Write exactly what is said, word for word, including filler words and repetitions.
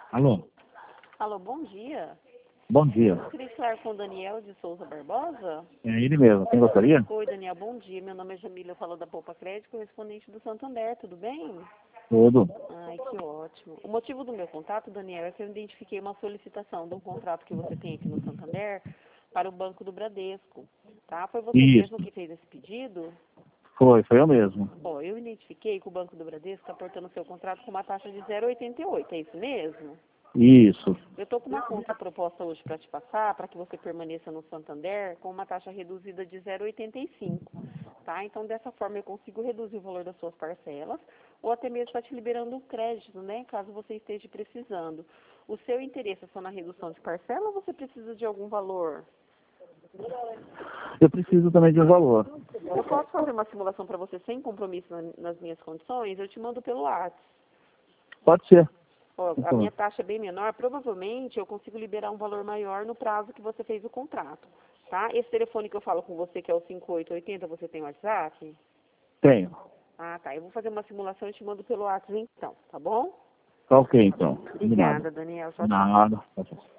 Alô, Alô, bom dia. bom dia. Eu queria falar com o Daniel de Souza Barbosa. É ele mesmo, quem gostaria? Oi, Daniel, bom dia. Meu nome é Jamila, eu falo da Poupa Crédito, correspondente do Santander, tudo bem? Tudo. Ai, que ótimo. O motivo do meu contato, Daniel, é que eu identifiquei uma solicitação de um contrato que você tem aqui no Santander para o Banco do Bradesco, tá? Foi você Isso, mesmo que fez esse pedido? foi, foi eu mesmo. Ó, eu identifiquei que o Banco do Bradesco está portando seu contrato com uma taxa de zero vírgula oitenta e oito, é isso mesmo? Isso. Eu estou com uma conta proposta hoje para te passar, para que você permaneça no Santander, com uma taxa reduzida de zero vírgula oitenta e cinco, tá? Então, dessa forma, eu consigo reduzir o valor das suas parcelas, ou até mesmo estar te liberando um crédito, né, caso você esteja precisando. O seu interesse é só na redução de parcela ou você precisa de algum valor? Eu preciso também de um valor. Eu posso fazer uma simulação para você sem compromisso na- nas minhas condições? Eu te mando pelo WhatsApp. Pode ser. Ó, Por a minha favor. taxa é bem menor, provavelmente eu consigo liberar um valor maior no prazo que você fez o contrato, tá? Esse telefone que eu falo com você, que é o cinco oito oito zero, você tem WhatsApp? Tenho. Ah, tá. Eu vou fazer uma simulação e te mando pelo WhatsApp então, tá bom? Tá ok, então. Combinado. Obrigada, Daniel. Tchau, tchau. Nada. Tchau, tchau.